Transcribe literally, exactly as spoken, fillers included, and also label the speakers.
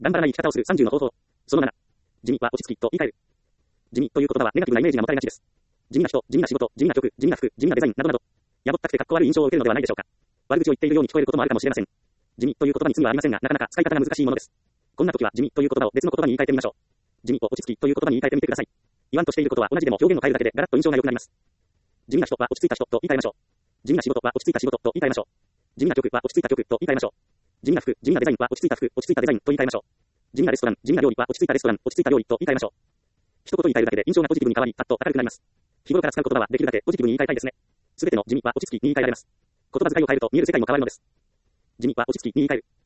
Speaker 1: 頑張らない生き方をするさんじゅうの方法。そのなな。地味は落ち着きと言い換える。地味という言葉はネガティブなイメージが持たれがちです。地味な人、地味な仕事、地味な曲、地味な服、地味なデザインなどなど、やぼったくてかっこ悪い印象を受けるのではないでしょうか。悪口を言っているように聞こえることもあるかもしれません。地味という言葉に罪はありませんが、なかなか使い方が難しいものです。こんな時は地味という言葉を別の言葉に言い換えてみましょう。地味を落ち着きという言葉に言い換えてみてください。言わんとしていることは同じでも表現を変えるだけでガラッと印象が良くなります。地味な人は落ち着いた人と言い換えましょう。地味な仕事は落ち着いた仕事と言い換えましょう。地味な曲は落ち着いた曲と言い換えましょう。地味な服、地味なデザインは落ち着いた服、落ち着いたデザインと言い換えましょう。地味なレストラン、地味な料理は落ち着いたレストラン、落ち着いた料理と言い換えましょう。一言に変えるだけで印象がポジティブに変わり、パッと明るくなります。日頃から使う言葉はできるだけポジティブに言い換えたいですね。すべての地味は落ち着きに言い換えられます。言葉遣いを変えると見える世界も変わるのです。地味は落ち着きに言い換える。